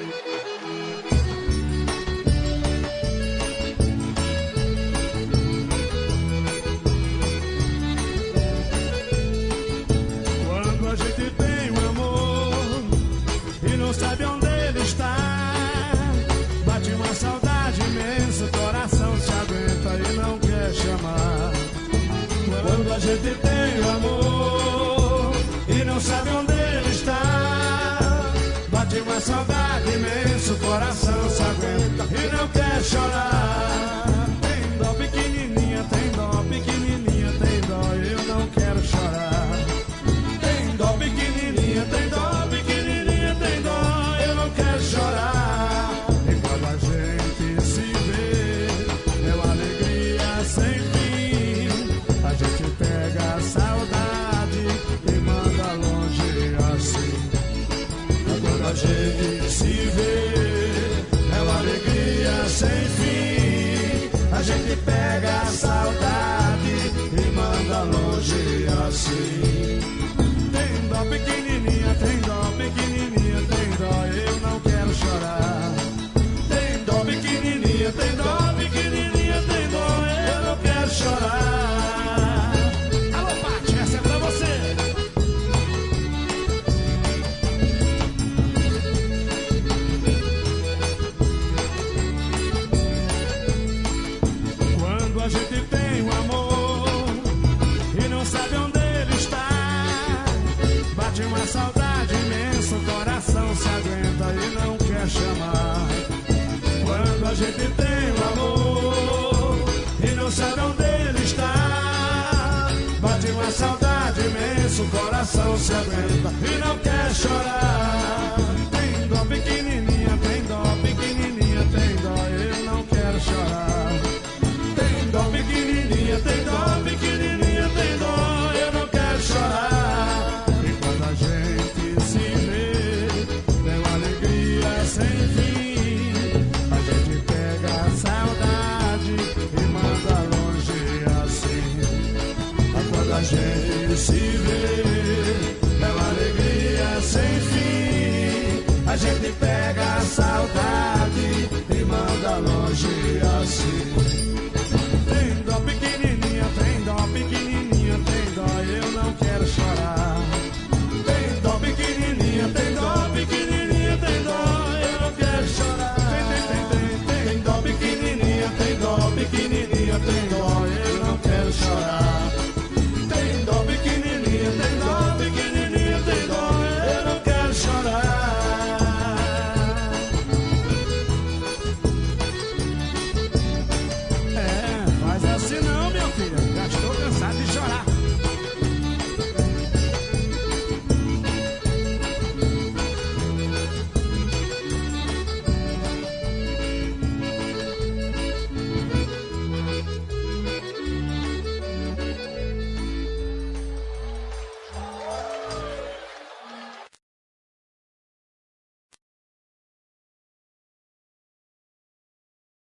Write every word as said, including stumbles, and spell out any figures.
Quando a gente tem um amor e não sabe onde ele está, bate uma saudade imensa, o coração se aguenta e não quer chamar. Quando a gente tem um amor e não sabe onde ele está, bate uma saudade imensa, o coração se aguenta e não quer chorar. Tem dó pequenininha, tem dó pequenininha, tem dó, eu não quero chorar. Tem dó pequenininha, tem dó pequenininha, tem dó, eu não quero chorar. E quando a gente se vê, é uma alegria sem fim. A gente pega a saudade e manda longe assim. Quando a gente se vê, é uma alegria sem fim. A gente pega a saudade e manda longe assim. Tem dó pequenininha, tem dó pequenininha, tem dó, eu não quero chorar. Tem dó pequenininha, tem dó pequenininha, tem dó, eu não quero chorar. Alô, Paty, essa é pra você. Quando a gente tem um amor e não sabe onde ele está, bate uma saudade imensa, o coração se aguenta e não quer chamar. Quando a gente tem um amor e não sabe onde ele está, bate uma saudade imensa, o coração se aguenta e não quer chorar.